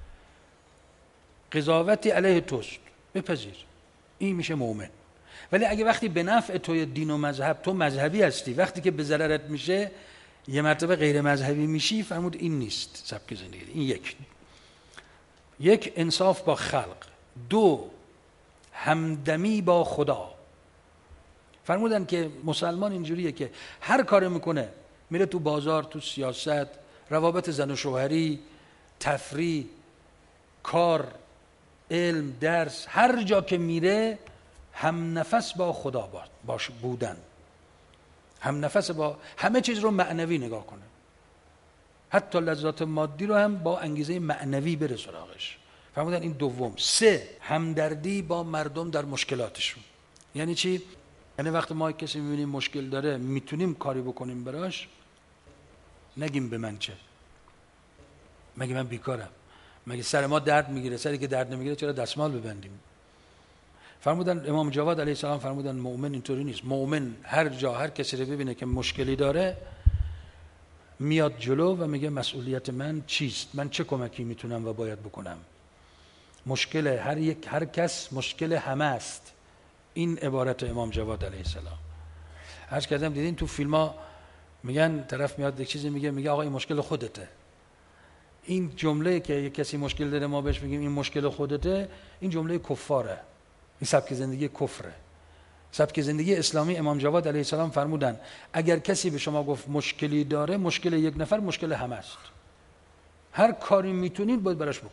قضاوتی علیه توست، بپذیر، این میشه مؤمن. ولی اگه وقتی به نفع توی دین و مذهب، تو مذهبی هستی، وقتی که به ضررت میشه یه مرتبه غیر مذهبی میشی، فرمود این نیست سبک زندگی. این یک یک انصاف با خلق. دو، همدمی با خدا. فرمودن که مسلمان اینجوریه که هر کار میکنه، میره تو بازار، تو سیاست، روابط زن و شوهری، تفریح، کار، علم، درس، هر جا که میره هم نفس با خدا باش بودن، هم نفس با همه چیز رو معنوی نگاه کنه، حتی لذات مادی رو هم با انگیزه معنوی بره سراغش. فرمودن این دوم. سه، همدردی با مردم در مشکلاتشون. یعنی چی؟ یعنی وقتی ما کسی میبینیم مشکل داره، میتونیم کاری بکنیم براش، نگیم به من چه، مگه من بیکارم، مگه سر ما درد میگیره، سری که درد نمیگیره چرا دستمال ببندیم. فرمودن امام جواد علیه السلام فرمودن مؤمن اینطوری نیست. مؤمن هر جا هر کسی رو ببینه که مشکلی داره، میاد جلو و میگه مسئولیت من چیست، من چه کمکی میتونم و باید بکنم. مشکل هر یک هر کس مشکل همه است. این عبارت امام جواد علیه السلام. عرض کردم دیدین تو فیلم ها میگن طرف میاد یک چیزی میگه، میگه آقا این مشکل خودته. این جمله که یک کسی مشکل داره ما بهش میگیم این مشکل خودته، این جمله کفاره، این سبک زندگی کفره. سبک زندگی اسلامی امام جواد علیه السلام فرمودن اگر کسی به شما گفت مشکلی داره، مشکل یک نفر مشکل همه است. هر کاری میتونید باید براش بکنید.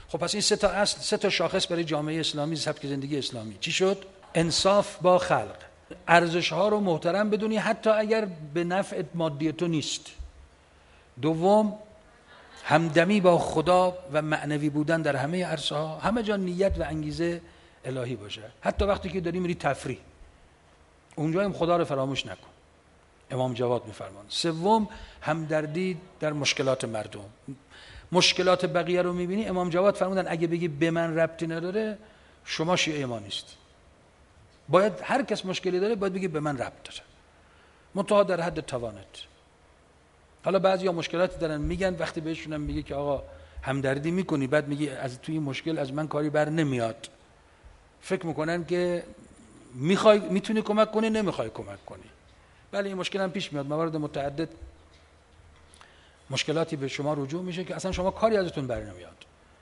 خب پس این سه تا اصل، سه تا شاخص برای جامعه اسلامی، سبک زندگی اسلامی چی شد؟ انصاف با خلق، ارزش ها رو محترم بدونی حتی اگر به نفع مادی تو نیست. دوم، همدمی با خدا و معنوی بودن در همه عرصه ها، همه جا نیت و انگیزه الهی باشه، حتی وقتی که داری میری تفریح اونجا هم خدا رو فراموش نکن. امام جواد میفرمان. سوم، همدردی در مشکلات مردم. مشکلات بقیه رو میبینی، امام جواد فرمودن اگه بگی به من ربطی نداره شما شیعه ما نیست. باید هر کس مشکلی داره باید بگی به من ربط داره، منتها در حد توانت. حالا بعضیا مشکلاتی دارن میگن، وقتی بهشونم میگه که آقا همدردی میکنی، بعد میگی از توی مشکل از من کاری بر نمیاد، فکر میکنن که میخوای میتونی کمک کنی، نمیخوای کمک کنی. بله این مشکل هم پیش میاد، موارد متعدد مشکلاتی به شما رجوع میشه که اصلا شما کاری ازتون بر نمیاد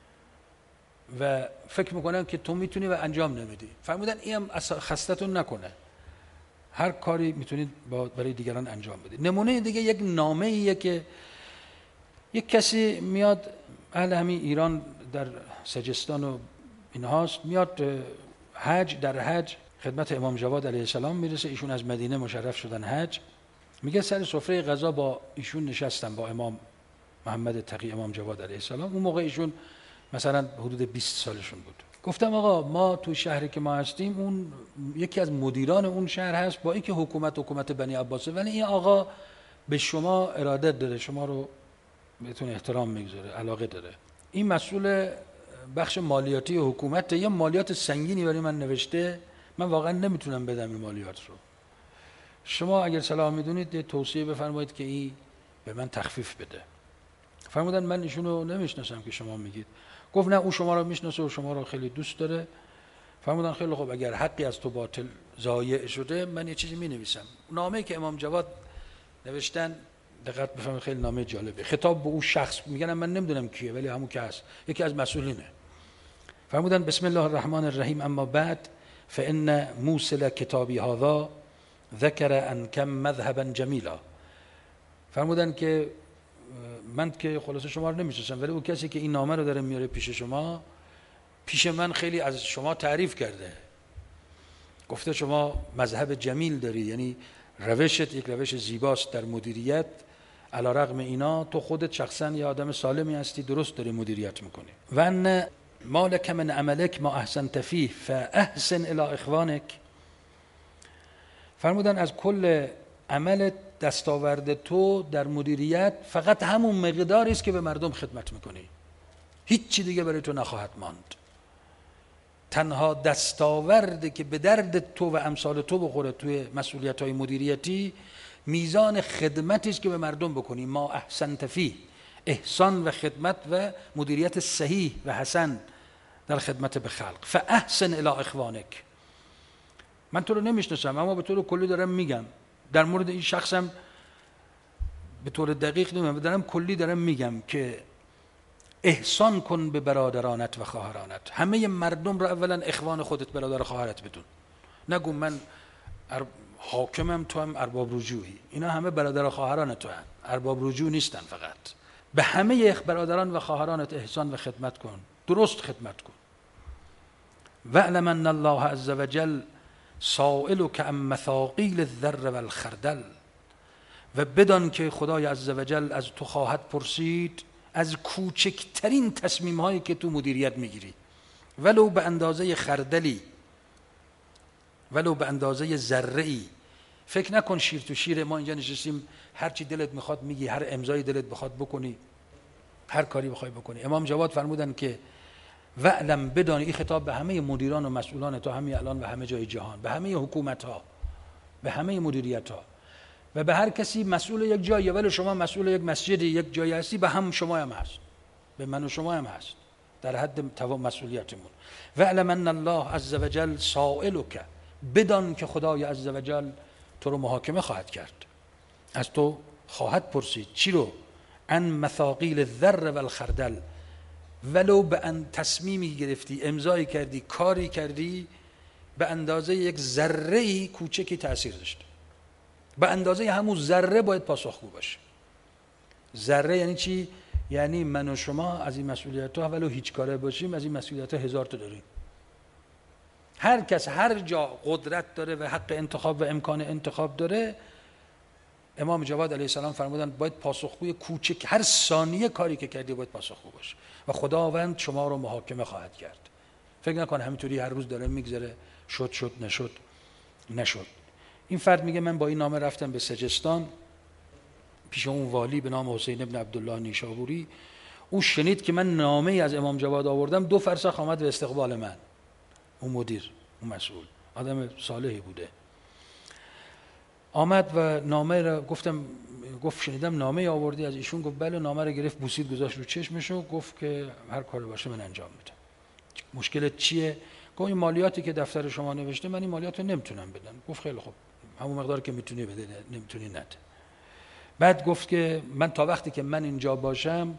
و فکر میکنن که تو میتونی و انجام نمیدی. فرمودن اینم خستتون نکنه، هر کاری میتونید برای دیگران انجام بدید. نمونه دیگه یک نامه ایه که یک کسی میاد، اهل همین ایران در سجستان و اینهاست، میاد حج، در حج خدمت امام جواد علیه السلام میرسه، ایشون از مدینه مشرف شدن حج، میگه سر سفره غذا با ایشون نشستم، با امام محمد تقی امام جواد علیه السلام. اون موقع ایشون مثلا حدود بیست سالشون بود. گفتم آقا ما تو شهری که ما هستیم، اون یکی از مدیران اون شهر هست، با اینکه حکومت حکومت بنی عباسه، ولی این آقا به شما ارادت داره، شما رو بهتون احترام میگذاره، علاقه داره. این مسئول بخش مالیاتی حکومت، یه مالیات سنگینی برای من نوشته، من واقعا نمیتونم بدم این مالیات رو. شما اگر صلاح میدونید توصیه بفرمایید که این به من تخفیف بده. فرمودن من ایشون رو نمیشناسم که شما میگید. گفت نه، او شما رو میشناسه و شما رو خیلی دوست داره. فرمودن خیلی خوب، اگر حقی از تو باطل ضایع شده من یه چیزی مینویسم. نامه‌ای که امام جواد نوشتن، دقت بفرمایید، خیلی نامه جالبه، خطاب به او شخص، میگن من نمیدونم کیه ولی همون که هست، یکی از مسئولینه. فرمودن بسم الله الرحمن الرحیم، اما بعد فإن موصل کتابی هذا ذکر ان کم مذهبا جمیلا. فرمودن که من که خلاصه شما رو نمیشناسم، ولی اون کسی که این نامه رو داره میاره پیش شما، پیش من خیلی از شما تعریف کرده، گفته شما مذهب جمیل داری، یعنی روشت یک روش زیباست در مدیریت، علی رغم اینا تو خودت شخصا یه آدم سالمی هستی، درست داری مدیریت میکنی. و ان ما لک من عملک ما احسنت فیه فاحسن الی اخوانک. فرمودن از کل عمل دستاورد تو در مدیریت فقط همون مقداری است که به مردم خدمت میکنی، هیچ چی دیگه برای تو نخواهد ماند. تنها دستاوردی که به درد تو و امثال تو بخوره توی مسئولیت‌های مدیریتی، میزان خدمتی است که به مردم بکنی، ما احسنت فیه، احسان و خدمت و مدیریت صحیح و حسن در خدمت به خلق. فاحسن الی اخوانک. من تو رو نمیشناسم اما به طور کلی دارم میگم، در مورد این شخصم به طور دقیق نمیدونم، دارم کلی دارم میگم که احسان کن به برادرانت و خواهرانت. همه مردم رو اولا اخوان خودت، برادر خواهرت بدون. نگو من حاکمم تو هم ارباب رجوعی، اینا همه برادر خواهران تو هم، ارباب رجوع نیستن. فقط به همه برادران و خواهرانت احسان و خدمت کن، درست خدمت کن. واعلم ان الله عز وجل سائلک عن مثاقیل الذر والخردل. و بدان که خدای عز وجل از تو خواهد پرسید از کوچکترین تصمیم هایی که تو مدیریت میگیری، ولو به اندازه خردلی، ولو به اندازه ذره‌ای. فکر نکن شیر تو شیر، ما اینجا نشستیم هر چی دلت میخواد میگی، هر امضای دلت بخواد بکنی، هر کاری بخوای بکنی. امام جواد فرمودن که وعلم، بدانی، این خطاب به همه مدیران و مسئولان تا همین الان و همه جای جهان، به همه حکومت ها، به همه مدیریت ها و به هر کسی مسئول یک جاییه، ولی شما مسئول یک مسجدی، یک جایی هستی، به هم شما هم هست، به من و شما هم هست، در حد توان مسئولیتمون. وعلم ان الله عز وجل سائلک، بدان که خدای عز وجل تو رو محاکمه خواهد کرد، از تو خواهد پرسید. چی رو؟ عن مثاقیل الذر والخردل، ولو به ان تصمیمی گرفتی، امضایی کردی، کاری کردی به اندازه یک ذره کوچکی تأثیر داشته، به اندازه همون ذره باید پاسخگو باشه. ذره یعنی چی؟ یعنی من و شما از این مسئولیت‌ها ولو هیچ کاره باشیم از این مسئولیت‌ها هزار تا داریم. هر کس هر جا قدرت داره و حق انتخاب و امکان انتخاب داره، امام جواد علیه السلام فرمودن باید پاسخگوی کوچک هر ثانیه کاری که کردی باید پاسخگو باشه و خداوند شما رو محاکمه خواهد کرد. فکر نکن همینطوری هر روز داره میگذره شد شد نشد نشد. این فرد میگه من با این نامه رفتم به سجستان پیش اون والی به نام حسین ابن عبدالله نیشابوری. او شنید که من نامه ای از امام جواد آوردم، دو فرسخ آمد به استقبال من. اون مدیر، اون مسئول، آدم صالحی بوده. آمد و نامه را گفتم، گفت شنیدم نامه آوردی از ایشون. گفت بله. نامه را گرفت بوسید گذاشت رو چشمشو، گفت که هر کاری باشه من انجام میدم. مشکلت چیه؟ گفت این مالیاتی که دفتر شما نوشته من این مالیات رو نمیتونم بدم. گفت خیلی خوب، همون مقدار که میتونی بده، نمیتونی نده. بعد گفت که من تا وقتی که من اینجا باشم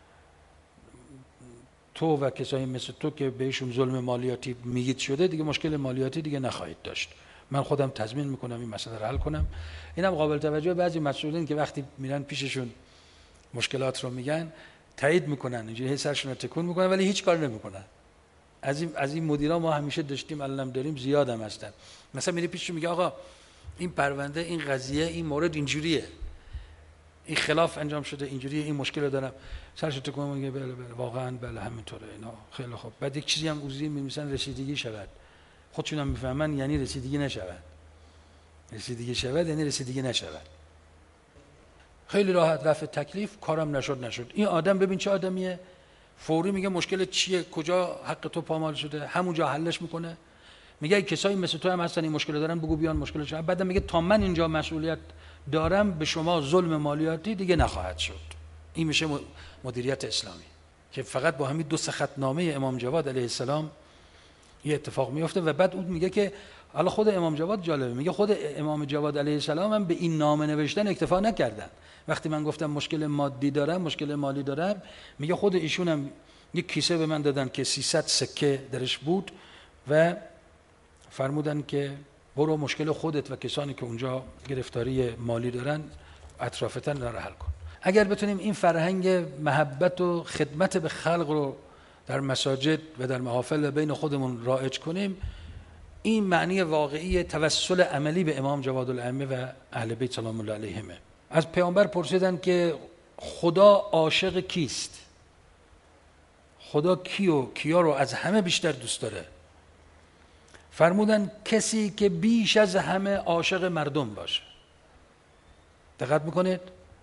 تو و کسایی مثل تو که بهشون ظلم مالیاتی میگید شده دیگه مشکل مالیاتی دیگه نخواهید داشت. من خودم تضمین میکنم این مسئله رو حل کنم. اینم قابل توجه بعضی مسئولین که وقتی میرن پیششون مشکلات رو میگن تایید میکنن، اینجوری سرشون رو تکون میکنن ولی هیچ کار نمیکنن. از این از این مدیرا ما همیشه داشتیم، الان داریم، زیادم هستن. مثلا میری پیششون میگه آقا این پرونده، این قضیه، این مورد اینجوریه، این خلاف انجام شده اینجوریه، این مشکل رو دارم، سرش تکون میگه بله بله واقعا بله همینطوره اینا خیلی خوب. بعد یک چیزی هم اوزی میمیسن رسیدگی شود، خودشون هم میفهمن یعنی رسیدگی نشود. رسیدگی شود یعنی رسیدگی نشود. خیلی راحت رفع تکلیف، کارم نشد نشد. این آدم ببین چه آدمیه، فوری میگه مشکل چیه، کجا حق تو پامال شده، همونجا حلش میکنه. میگه کسایی مثل تو هم هستن این مشکل دارن، بگو بیان مشکلش. بعدم میگه تا من اینجا مسئولیت دارم به شما ظلم مالیاتی دیگه نخواهد شد. این میشه مدیریت اسلامی که فقط با همین دو سه خط نامه امام جواد علیه السلام یه اتفاق میفته. و بعد اون میگه که حالا خود امام جواد جالبه، میگه خود امام جواد علیه السلام هم به این نامه نوشتن اکتفا نکردن. وقتی من گفتم مشکل مادی دارم، مشکل مالی دارم، میگه خود ایشون هم یک کیسه به من دادن که سیصد سکه درش بود و فرمودن که برو مشکل خودت و کسانی که اونجا گرفتاری مالی دارن اطرافتاً را حل کن. اگر بتونیم این فرهنگ محبت و خدمت به خلق رو در مساجد و در محافل بین خودمون رایج کنیم، این معنی واقعی توسل عملی به امام جواد الائمه و اهل بیت سلام الله علیهم. از پیامبر پرسیدن که خدا عاشق کیست؟ خدا کیو کیا رو از همه بیشتر دوست داره؟ فرمودن کسی که بیش از همه عاشق مردم باشه. دقت میکنید؟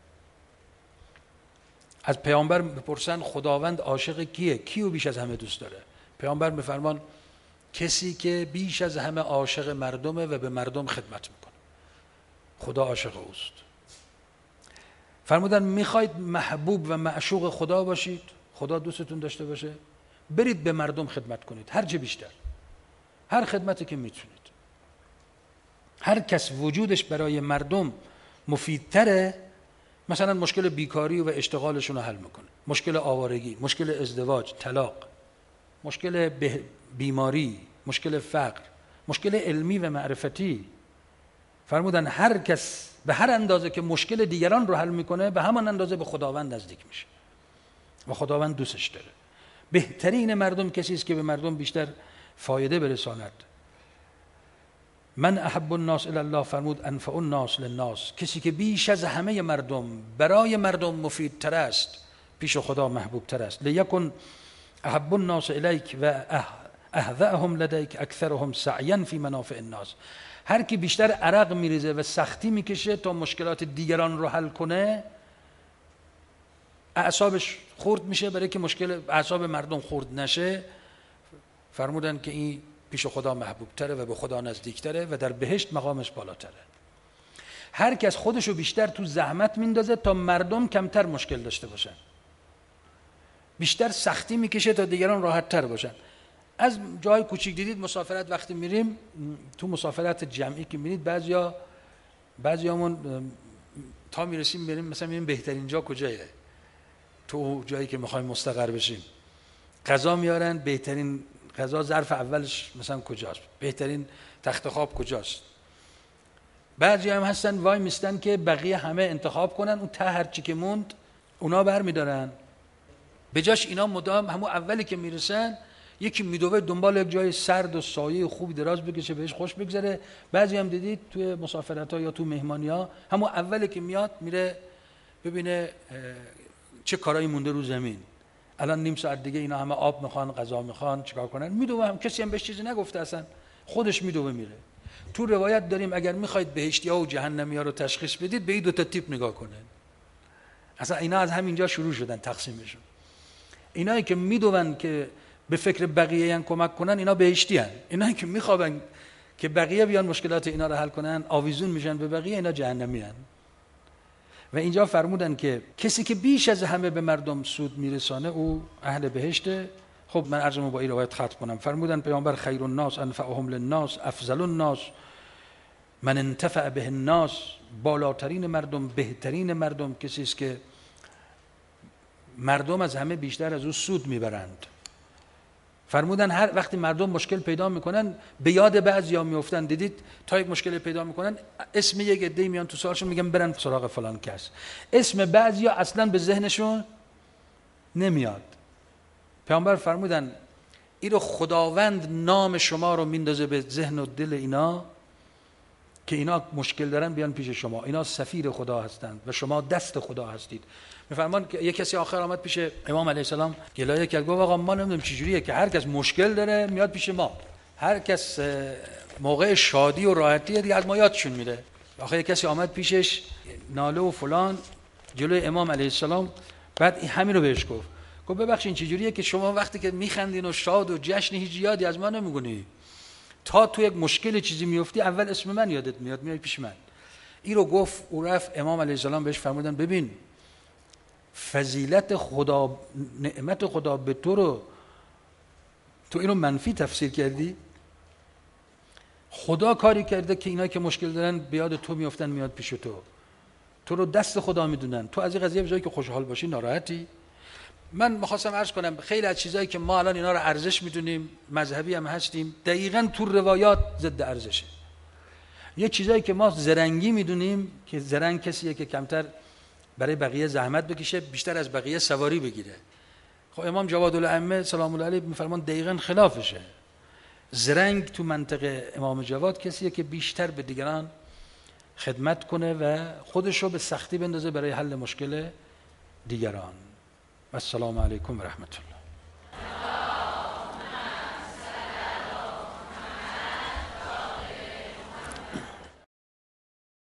از پیامبر بپرسن خداوند عاشق کیه؟ کیو بیش از همه دوست داره؟ پیامبر میفرمان کسی که بیش از همه عاشق مردمه و به مردم خدمت میکنه. خدا عاشق اوست. فرمودن میخواید محبوب و معشوق خدا باشید، خدا دوستتون داشته باشه، برید به مردم خدمت کنید، هر چه بیشتر، هر خدمتی که میتونید. هر کس وجودش برای مردم مفیدتره، مثلا مشکل بیکاری و اشتغالشون رو حل میکنه، مشکل آوارگی، مشکل ازدواج، طلاق، مشکل بیماری، مشکل فقر، مشکل علمی و معرفتی. فرمودن هر کس به هر اندازه که مشکل دیگران رو حل میکنه به همان اندازه به خداوند نزدیک میشه و خداوند دوستش داره. بهترین مردم کسی است که به مردم بیشتر فایده برساند. من احب الناس الی الله، فرمود انفع الناس للناس، کسی که بیش از همه مردم برای مردم مفیدتر است پیش خدا محبوب تر است. لیکن احب الناس الیک و اهذأهم لدیک اکثرهم سعیا فی منافع الناس. هر کی بیشتر عرق میریزه و سختی میکشه تا مشکلات دیگران رو حل کنه، اعصابش خورد میشه. برای که مشکل اعصاب مردم خورد نشه، فرمودن که این پیش خدا محبوب تره و به خدا نزدیک تره و در بهشت مقامش بالاتره. هر کس خودشو بیشتر تو زحمت میندازه تا مردم کمتر مشکل داشته باشن، بیشتر سختی میکشه تا دیگران راحت تر باشن. از جای کوچیک دیدید مسافرت وقتی میریم، تو مسافرت جمعی که میرید بعضیا بعضیامون تا میرسیم بریم مثلا میریم بهترین جا کجایه، تو جایی که میخوایم مستقر بشیم، غذا میارن، بهترین غذا ظرف اولش مثلا کجاست، بهترین تخت خواب کجاست. بعضی هم هستن وای میستن که بقیه همه انتخاب کنن، اون ته هر چی که موند اونا برمیدارن، به جاش اینا مدام همون اولی که میرسن یکی میدوه دنبال یک جای سرد و سایه خوب دراز بکشه بهش خوش بگذره. بعضی هم دیدید توی مسافرت ها یا تو مهمانی ها همون اولی که میاد میره ببینه چه کارایی مونده رو زمین، الان نیم ساعت دیگه اینا همه آب میخوان، غذا میخوان، چیکار کنن؟ میدوه، هم کسی هم بهش چیزی نگفته، اصلا خودش میدوه میره. تو روایت داریم اگر میخواید بهشتی‌ها و جهنمی‌ها رو تشخیص بدید به این دو تا تیپ نگاه کنن. اصلا اینا از همینجا شروع شدن تقسیمشون. اینایی که میدوون که به فکر بقیه ان کمک کنن اینا بهشتی ان. اینایی که میخوابن که بقیه بیان مشکلات اینا رو حل کنن، آویزون میشن به بقیه، اینا جهنمی ان. و اینجا فرمودن که کسی که بیش از همه به مردم سود میرسانه او اهل بهشته. خب من عرضمو با این روایت ختم کنم. فرمودن پیامبر خیر الناس انفعهم للناس افضل الناس من انتفع به الناس، بالاترین مردم، بهترین مردم کسی است که مردم از همه بیشتر از او سود میبرند. فرمودن هر وقتی مردم مشکل پیدا میکنن به یاد بعضیا میافتن. دیدید تا یک مشکل پیدا میکنن اسم یک عده میان تو سوالشون میگن برن سراغ فلان کس، اسم بعضیا اصلا به ذهنشون نمیاد. پیامبر فرمودن این رو خداوند نام شما رو میندازه به ذهن و دل اینا که اینا مشکل دارن بیان پیش شما، اینا سفیر خدا هستند و شما دست خدا هستید. میفرمان که یک کسی آخر آمد پیش امام علیه السلام گلایه کرد، گفت آقا ما نمیدونیم چه جوریه که هر کس مشکل داره میاد پیش ما، هر کس موقع شادی و راحتی دیگه از ما یادشون میره. آخر یک کسی آمد پیشش ناله و فلان جلوی امام علیه السلام، بعد همین رو بهش گفت، گفت ببخشید چه جوریه که شما وقتی که میخندین و شاد و جشن هیچ یادی از ما نمیگونی، تا تو یک مشکل چیزی میفتی اول اسم من یادت میاد، میای پیش من. این رو گفت او رفت. امام علیه السلام بهش فرمودن ببین فضیلت خدا، نعمت خدا به تو رو تو اینو منفی تفسیر کردی. خدا کاری کرده که اینا که مشکل دارن به یاد تو میافتن، میاد پیش تو، تو رو دست خدا میدونن، تو از این قضیه به جایی که خوشحال باشی ناراحتی. من می‌خواستم عرض کنم خیلی از چیزایی که ما الان اینا رو ارزش میدونیم، مذهبی هم هستیم، دقیقاً تو روایات ضد ارزشه. یه چیزایی که ما زرنگی میدونیم که زرنگ کسیه که کمتر برای بقیه زحمت بکشه، بیشتر از بقیه سواری بگیره. خب امام جواد الائمه سلام الله علیه میفرمان دقیقاً خلافشه. زرنگ تو منطقه امام جواد کسیه که بیشتر به دیگران خدمت کنه و خودشو به سختی بندازه برای حل مشکل دیگران. السلام علیکم و رحمت الله.